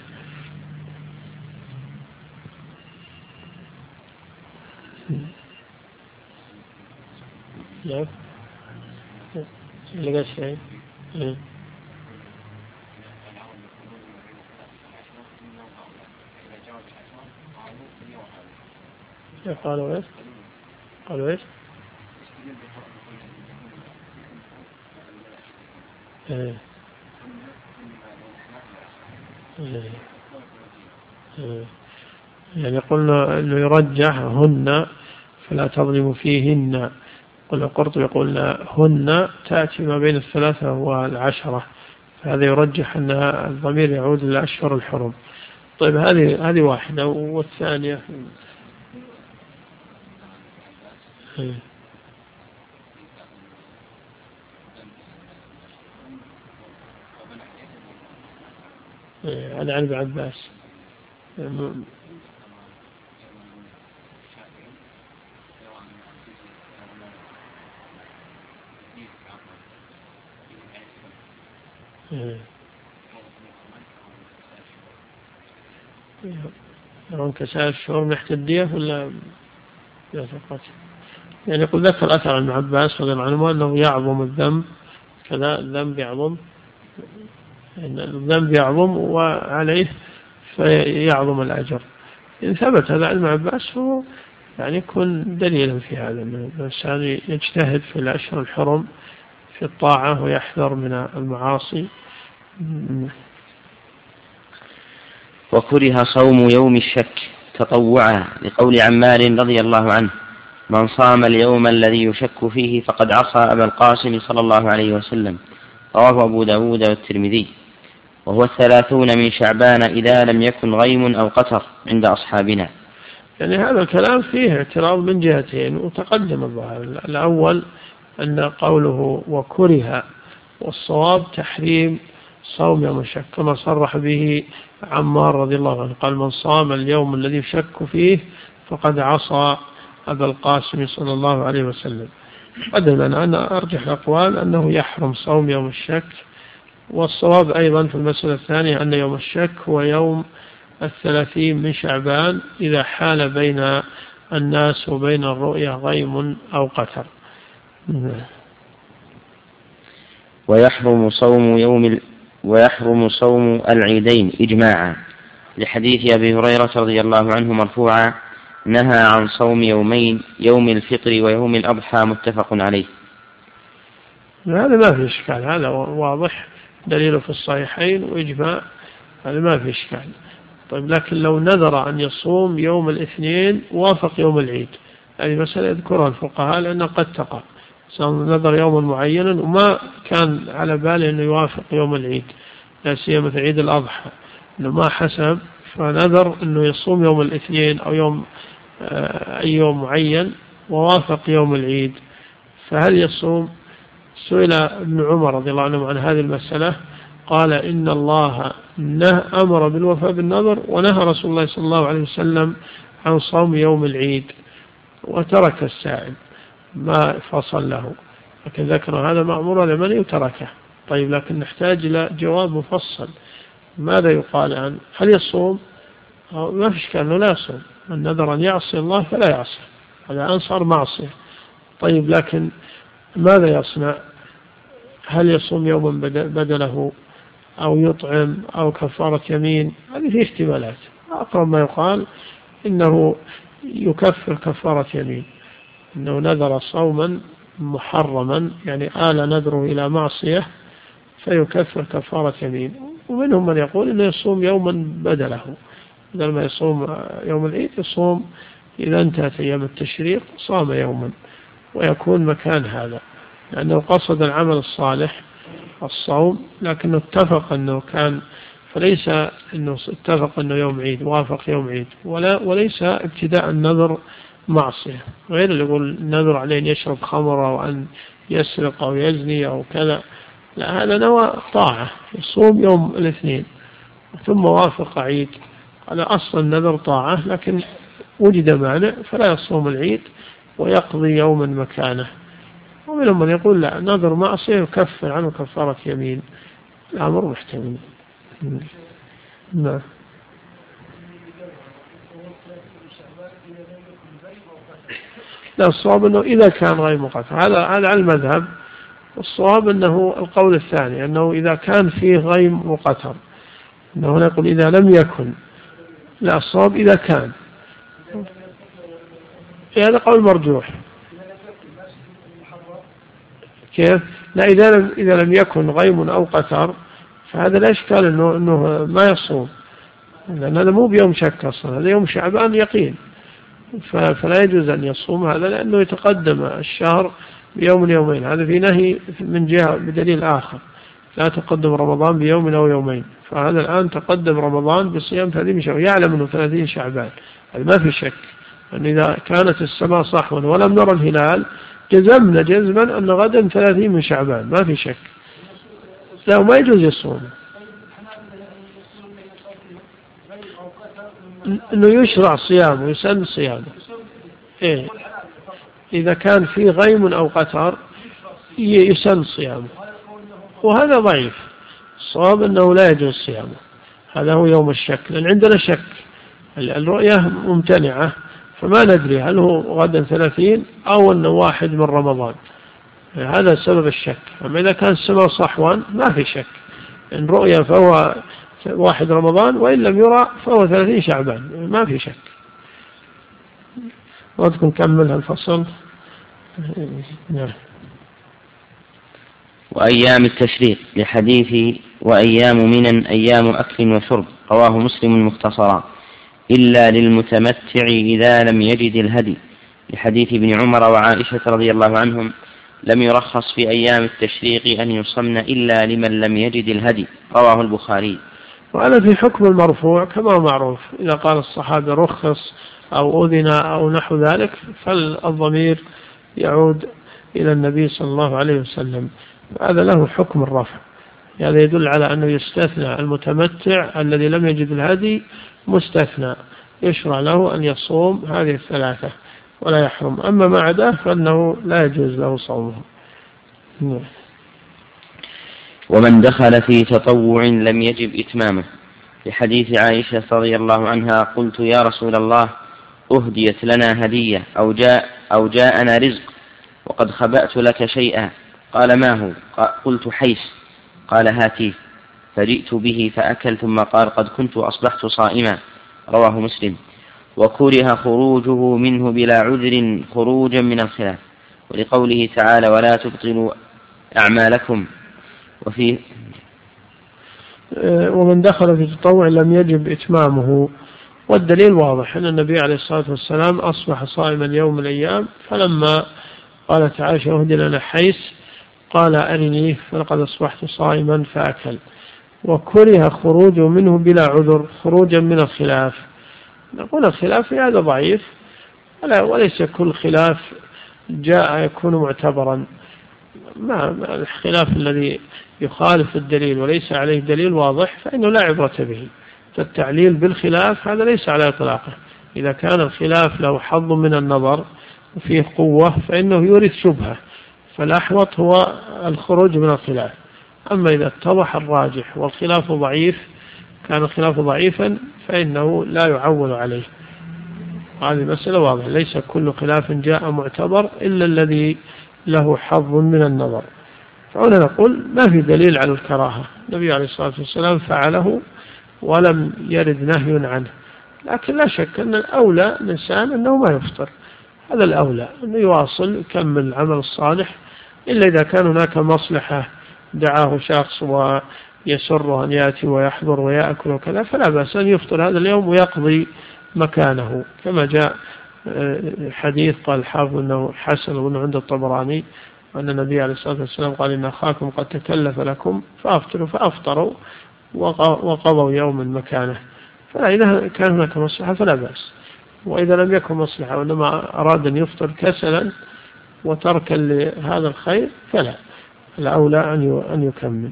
لا لقى شيء. قالوا ايش؟ قالوا ايش؟ يعني قلنا انه يرجح هن فلا تظلموا فيهن. قل القرطبي يقول هن تأتي ما بين 3 و10، فهذا يرجح أن الضمير يعود إلى أشهر الحرم. طيب هذه واحدة. والثانية عن ابن عباس يرون كسائر الشهور من الدية ولا فقط؟ يعني يقول ذكر أثر عن ابن عباس رضي الله عنه أنه يعظم الذنب، كذا الذنب يعظم، إن الذنب يعظم وعليه فيعظم الأجر. إن ثبت هذا عن ابن عباس هو يعني يكون دليلا في هذا، أن الإنسان يجتهد في الأشهر الحرم في الطاعة ويحذر من المعاصي. وكره صوم يوم الشك تطوعا لقول عمار رضي الله عنه من صام اليوم الذي يشك فيه فقد عصى أبا القاسم صلى الله عليه وسلم، رواه أبو داود والترمذي. وهو 30 من شعبان إذا لم يكن غيم أو قتر عند أصحابنا. يعني هذا الكلام فيه اعتراض من جهتين وتقدم الظاهر. الأول أن قوله وكره، والصواب تحريم صوم يوم الشك كما صرح به عمار رضي الله عنه، قال من صام اليوم الذي يشك فيه فقد عصى أبا القاسم صلى الله عليه وسلم. قدم أنا أرجح الأقوال أنه يحرم صوم يوم الشك. والصواب أيضا في المسألة الثانية أن يوم الشك هو يوم 30 من شعبان إذا حال بين الناس وبين الرؤية غيم أو قتر. ويحرم صوم العيدين إجماعا لحديث أبي هريرة رضي الله عنه مرفوعا نهى عن صوم يومين، يوم الفطر ويوم الأضحى، متفق عليه. هذا ما في إشكال، هذا واضح دليله في الصحيحين وإجماع، هذا ما في إشكال. طيب لكن لو نذر أن يصوم يوم الاثنين وافق يوم العيد، هذه مسألة يذكرها الفقهاء لأنها قد تقع، نذر يوما معينا وما كان على باله أنه يوافق يوم العيد، لا سيما في عيد الأضحى أنه ما حسب، فنذر أنه يصوم يوم الاثنين أو يوم أي يوم معين ووافق يوم العيد، فهل يصوم؟ سئل ابن عمر رضي الله عنه عن هذه المسألة، قال إن الله أمر بالوفاء بالنذر ونهى رسول الله صلى الله عليه وسلم عن صوم يوم العيد، وترك السائل ما فصل له، لكن ذكر هذا مأمور لمن يتركه. طيب لكن نحتاج إلى جواب مفصل. ماذا يقال عنه؟ هل يصوم؟ ما في إشكال أنه لا يصوم. من نذر أن يعصي الله فلا يعصي، هذا الآن صار معصية. طيب لكن ماذا يصنع؟ هل يصوم يوما بدله أو يطعم أو كفارة يمين؟ هذه في احتمالات. أقرب ما يقال إنه يكفر كفارة يمين، إنه نذر صوما محرما يعني آل نذره إلى معصية فيكفر كفارة يمين. ومنهم من يقول إنه يصوم يوما بدله، بدل ما يصوم يوم العيد يصوم إذا انتهت أيام التشريق صام يوما ويكون مكان هذا، لأنه قصد العمل الصالح الصوم لكنه اتفق أنه كان، فليس أنه اتفق أنه يوم عيد وافق يوم عيد، وليس ابتداء النذر معصية، غير اللي يقول نذر عليه أن يشرب خمر أو أن يسرق أو يزني أو كذا، لا هذا نوى طاعة يصوم يوم الاثنين ثم وافق عيد، على أصل النذر طاعة لكن وجد مانع فلا يصوم العيد ويقضي يوما مكانه. ومنهم من يقول لا نذر معصية يكفر عنه كفارة يمين. الأمر محتمل. نعم. لا الصواب أنه إذا كان غير مقتر، هذا على المذهب. الصواب أنه القول الثاني أنه إذا كان فيه غيم وقتر، أنه نقول إذا لم يكن، لا الصواب إذا كان، هذا قول مرجوح. كيف؟ لا إذا لم يكن غيم أو قتر فهذا لا إشكال أنه ما يصوم، لأن هذا مو بيوم شك أصلا، هذا يوم شعبان يقين، فلا يجوز أن يصوم هذا لأنه يتقدم الشهر بيوم يومين، هذا في نهي من جهة بدليل آخر، لا تقدم رمضان بيوم أو يومين، فهذا الآن تقدم رمضان بصيام 30 شعبان، يعلم أنه 30 شعبان، هذا ما في شك أن إذا كانت السماء صحوا ولم نرى الهلال جزمنا جزما أن غدا 30 من شعبان، ما في شك، لا ما يجوز يصوم، أنه يشرع صيامه ويسن صيامه. إيه؟ إذا كان في غيم أو قتر يسن صيامه، وهذا ضعيف. الصواب أنه لا يجوز صيامه، هذا هو يوم الشك، لأن عندنا شك، الرؤية ممتنعة فما ندري هل هو غدا 30 أو أنه واحد من رمضان، هذا سبب الشك. أما إذا كان السماء صحوا ما في شك، إن رؤية فهو واحد رمضان، وإن لم يرى فهو 30 شعبان، ما في شك. وأذكر نكمل الفصل. وأيام التشريق لحديث وأيام منن أيام أكل وشرب، رواه مسلم مختصرا، إلا للمتمتع إذا لم يجد الهدي، لحديث ابن عمر وعائشة رضي الله عنهم لم يرخص في أيام التشريق أن يصمن إلا لمن لم يجد الهدي، رواه البخاري. وهذا في حكم المرفوع كما معروف، إذا قال الصحابة رخص أو أذن أو نحو ذلك فالضمير يعود إلى النبي صلى الله عليه وسلم، هذا له حكم الرفع. هذا يدل على أنه يستثنى المتمتع الذي لم يجد الهدي، مستثنى يشرع له أن يصوم هذه الثلاثة ولا يحرم، أما ما عداه فإنه لا يجوز له صومه. ومن دخل في تطوع لم يجب إتمامه، لحديث عائشة رضي الله عنها قلت يا رسول الله أهديت لنا هدية أو جاءنا رزق وقد خبأت لك شيئا، قال ما هو؟ قلت حيث، قال هاتيه، فجئت به فأكل، ثم قال قد كنت أصبحت صائما، رواه مسلم. وكره خروجه منه بلا عذر خروجا من الخلاف، ولقوله تعالى ولا تبطلوا أعمالكم. ومن دخل في التطوع لم يجب إتمامه، والدليل واضح أن النبي عليه الصلاة والسلام أصبح صائما يوم من الأيام، فلما قالت عائشة أهدي لنا حيث قال أرني، فلقد أصبحت صائما فأكل. وكره خروجه منه بلا عذر خروجا من الخلاف، نقول الخلاف هذا ضعيف، وليس كل خلاف جاء يكون معتبرا، ما الخلاف الذي يخالف الدليل وليس عليه دليل واضح فإنه لا عبرة به، فالتعليل بالخلاف هذا ليس على إطلاقه، إذا كان الخلاف له حظ من النظر وفيه قوة فإنه يورث شبهة، فالأحوط هو الخروج من الخلاف. أما إذا اتضح الراجح والخلاف ضعيف، كان الخلاف ضعيفا فإنه لا يعول عليه. هذه مسألة واضحة، ليس كل خلاف جاء معتبر إلا الذي له حظ من النظر. فهنا نقول ما في دليل على الكراهة، النبي عليه الصلاة والسلام فعله ولم يرد نهي عنه، لكن لا شك أن الأولى الإنسان أنه ما يفطر، هذا الأولى أنه يواصل يكمل العمل الصالح، إلا إذا كان هناك مصلحة دعاه شخص ويسره أن يأتي ويحضر ويأكل وكذا، فلا بأس أن يفطر هذا اليوم ويقضي مكانه، كما جاء حديث قال الحافظ أنه حسن وأنه عند الطبراني أن النبي عليه الصلاة والسلام قال إن أخاكم قد تكلف لكم فأفطروا، فأفطروا وقضوا يوما مكانه. فلا إذا كان هناك مصلحة فلا بأس، وإذا لم يكن مصلحة وإنما أراد أن يفطر كسلا وتركا لهذا الخير فلا، الأولى أن يكمل.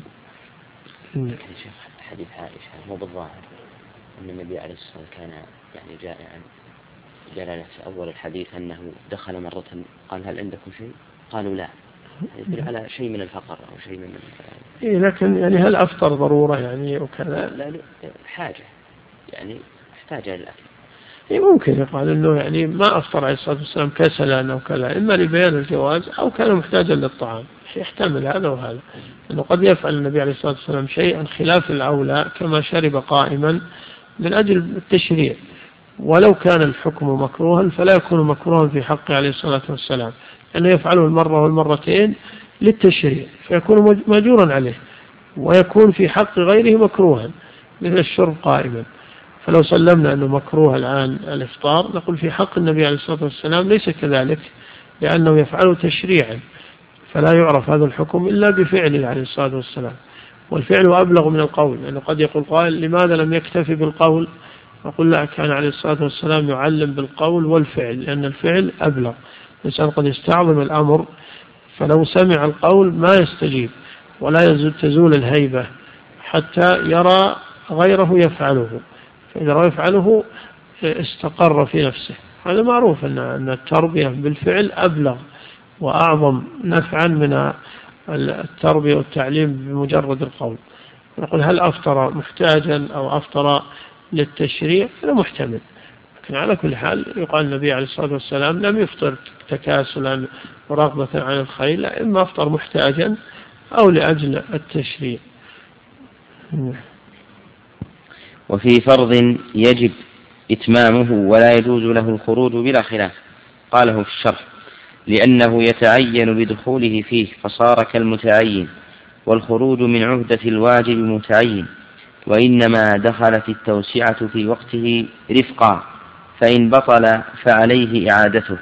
حديث عائشة مو بالظاهر أن النبي عليه الصلاة والسلام كان يعني جائعا، جلالة أول الحديث أنه دخل مرة قال هل عندكم شيء؟ قالوا لا، يدل على شيء من الفقر أو شيء من إيه، لكن يعني هل أفطر ضرورة يعني وكذا؟ لا حاجة، يعني احتاج إلى الأكل. إيه ممكن يقال إنه يعني ما أفطر عليه الصلاة والسلام كسلا أو كذا، إما لبيان الجواز أو كان محتاجا للطعام، يحتمل هذا وهذا، أنه قد يفعل النبي عليه الصلاة والسلام شيئا خلاف الأولى كما شرب قائما من أجل التشريع، ولو كان الحكم مكروها فلا يكون مكروها في حقه عليه الصلاة والسلام، أنه يفعله المرة والمرتين للتشريع فيكون مأجورا عليه، ويكون في حق غيره مكروها مثل الشرب قائما. فلو سلمنا أنه مكروه الآن الإفطار نقول في حق النبي عليه الصلاة والسلام ليس كذلك، لأنه يفعله تشريعا، فلا يعرف هذا الحكم إلا بفعله عليه الصلاة والسلام، والفعل أبلغ من القول، لأنه قد يقول قائل لماذا لم يكتفي بالقول؟ نقول لا، كان عليه الصلاة والسلام يعلم بالقول والفعل، لأن الفعل أبلغ. الإنسان قد يستعظم الأمر فلو سمع القول ما يستجيب ولا تزول الهيبة حتى يرى غيره يفعله، فإذا رأى يفعله استقر في نفسه. هذا معروف أن التربية بالفعل أبلغ وأعظم نفعا من التربية والتعليم بمجرد القول. نقول هل أفطر محتاجا أو أفطر للتشريع؟ هذا محتمل، لكن على كل حال يقال النبي عليه الصلاة والسلام لم يفطر تكاسلا ورغبة عن الخير، لا، إما أفطر محتاجا أو لأجل التشريع. وفي فرض يجب إتمامه ولا يجوز له الخروج بلا خلاف، قاله في الشرح لأنه يتعين بدخوله فيه فصار كالمتعين، والخروج من عهدة الواجب متعين، وإنما دخلت التوسعة في وقته رفقا، فإن بطل فعليه إعادته،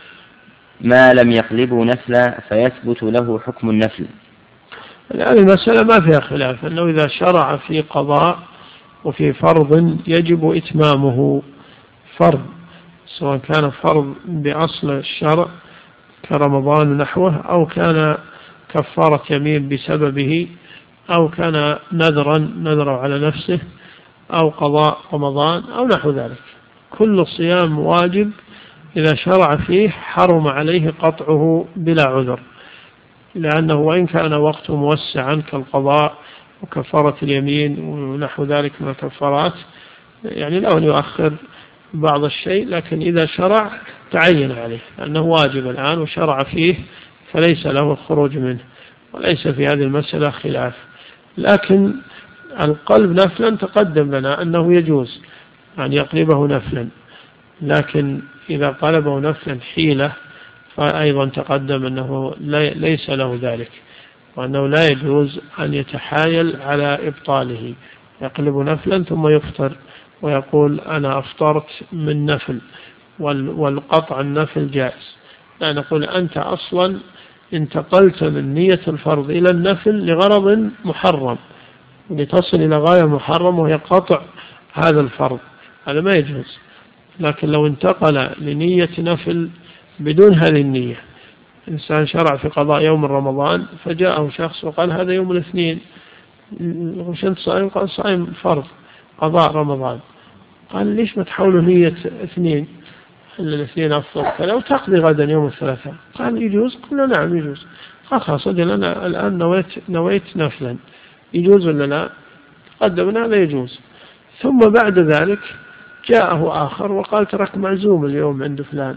ما لم يقلبه نفلا فيثبت له حكم النفل. هذه المسألة ما فيها خلاف، أنه إذا شرع في قضاء وفي فرض يجب إتمامه، فرض سواء كان فرض بأصل الشرع كرمضان نحوه، أو كان كفارة يمين بسببه، أو كان نذر على نفسه، أو قضاء رمضان أو نحو ذلك، كل الصيام واجب إذا شرع فيه حرم عليه قطعه بلا عذر، لأنه وإن كان وقته موسعا كالقضاء وكفارة اليمين ونحو ذلك من الكفارات، يعني لا أن يؤخر بعض الشيء، لكن إذا شرع تعين عليه أنه واجب الآن وشرع فيه فليس له الخروج منه، وليس في هذه المسألة خلاف. لكن القلب نفلا تقدم لنا أنه يجوز أن يقلبه نفلا، لكن إذا قلبه نفلا حيلة فأيضا تقدم أنه ليس له ذلك، وأنه لا يجوز أن يتحايل على إبطاله، يقلب نفلا ثم يفطر ويقول أنا أفطرت من نفل، والقطع النفل جائز. لا، نقول أنت أصلا انتقلت من نية الفرض إلى النفل لغرض محرم، لتصل إلى غاية محرم وهي قطع هذا الفرض، هذا ما يجوز. لكن لو انتقل لنية نفل بدون هذه النية، إنسان شرع في قضاء يوم رمضان فجاءه شخص وقال هذا يوم الاثنين وش أنت صائم؟ قال صائم فرض قضاء رمضان. قال ليش ما تحولوا نية اثنين، الاثنين أفضل فلو تقضي غدا يوم الثلاثاء؟ قال يجوز. قلنا نعم يجوز. خلاص أنا الآن نويت نفلا، يجوز ولا لا؟ قدمنا هذا يجوز. ثم بعد ذلك جاءه آخر وقال ترك معزوم اليوم عند فلان،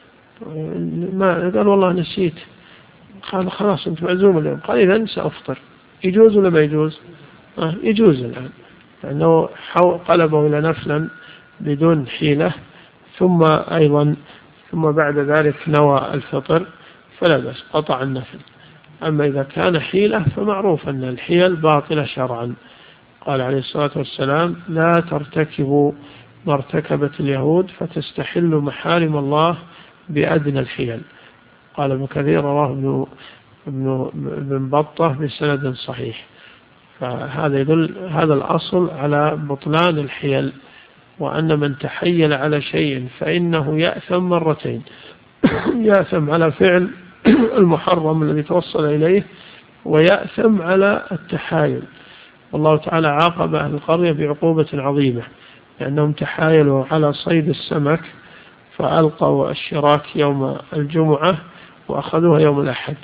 ما قال والله نسيت، قال خلاص أنت معزوم اليوم، قال إذن سأفطر. يجوز ولا ما يجوز؟ يجوز الآن، لأنه قلبه إلى نفلا بدون حيلة، ثم بعد ذلك نوى الفطر فلا بأس، قطع النفل. أما إذا كان حيلة فمعروف أن الحيل باطلة شرعا. قال عليه الصلاة والسلام لا ترتكبوا ما ارتكبت اليهود فتستحلوا محارم الله بأدنى الحيل. قال ابن كثير رواه ابن بطة بسند صحيح. فهذا يدل هذا الأصل على بطلان الحيل، وأن من تحيل على شيء فإنه يأثم مرتين، يأثم على فعل المحرم الذي توصل إليه، ويأثم على التحايل. والله تعالى عاقب أهل القرية بعقوبة عظيمة لأنهم تحايلوا على صيد السمك فألقوا الشراك يوم الجمعة وأخذوها يوم الأحد،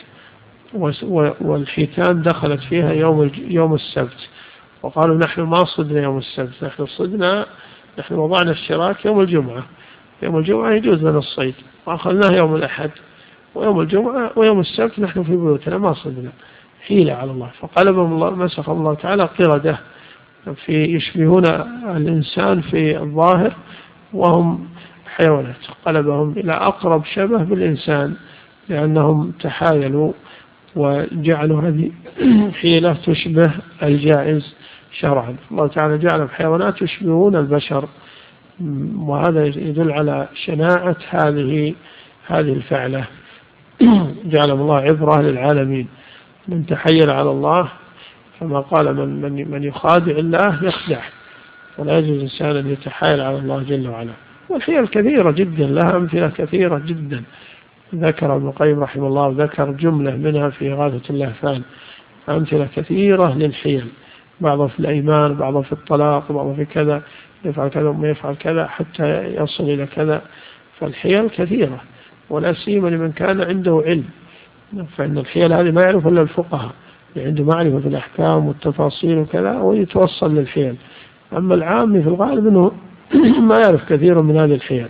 والحيتان دخلت فيها يوم السبت، وقالوا نحن ما صدنا يوم السبت، نحن وضعنا الشراك يوم الجمعة يجوز لنا الصيد، وأخذناه يوم الأحد، ويوم الجمعة ويوم السبت نحن في بيوتنا ما صدنا. حيلة على الله. فقلبهم الله مسخ الله تعالى قردة يشبهون الإنسان في الظاهر وهم حيوانات، قلبهم إلى أقرب شبه بالإنسان لأنهم تحايلوا وجعلوا هذه حيلة تشبه الجائز شرعا. الله تعالى جعل الحيوانات يشبهون البشر، وهذا يدل على شناعة هذه الفعلة. جعل الله عبرة للعالمين. من تحيل على الله كما قال من يخادع الله يخدع، ولا يجوز الإنسان أن يتحايل على الله جل وعلا. والحيل كثيرة جدا، لها أمثلة كثيرة جدا، ذكر ابن القيم رحمه الله وذكر جملة منها في إغاثة اللهفان، أمثلة كثيرة للحيل، بعضها في الأيمان، بعضها في الطلاق، بعضها في كذا، يفعل كذا وما يفعل كذا حتى يصل إلى كذا. فالحيل كثيرة، ولا سيما لمن كان عنده علم، فإن الحيل هذه ما يعرف إلا الفقهاء اللي عنده معرفة في الأحكام والتفاصيل وكذا ويتوصل للحيل. أما العام في الغالب أنه ما يعرف كثير من هذه الحيل،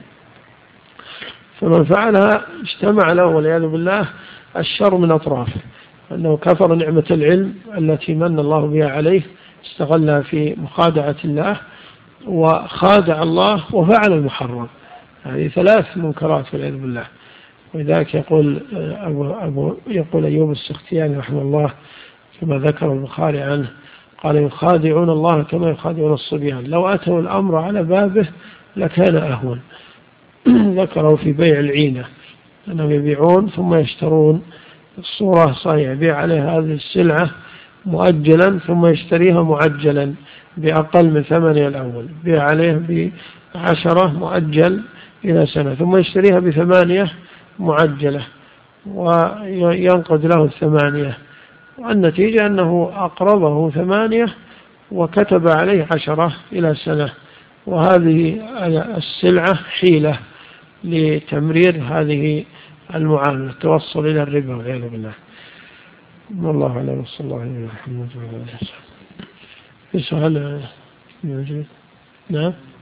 فمن فعلها اجتمع له والعياذ بالله الشر من أطرافه، أنه كفر نعمة العلم التي من الله بها عليه، استغلها في مخادعة الله وخادع الله وفعل المحرم. هذه 3 منكرات والعياذ بالله. ولذلك يقول أيوب السختياني رحمه الله كما ذكر البخاري عنه، قال يخادعون الله كما يخادعون الصبيان، لو أتوا الأمر على بابه لكان أهون. ذكره في بيع العينة أنهم يبيعون ثم يشترون، الصورة صحيح، يبيع عليها هذه السلعة مؤجلا ثم يشتريها معجلا بأقل من ثمنها الأول، يبيع عليه ب10 مؤجل إلى سنة، ثم يشتريها ب8 معجلة وينقض له 8، والنتيجة أنه أقرضه 8 وكتب عليه 10 إلى سنة. وهذه السلعة حيلة لتمرير هذه المعاملة، توصل إلى الربا والعياذ بالله. والله أعلم، وصلى الله عليه وسلم. في سؤال موجود؟ نعم.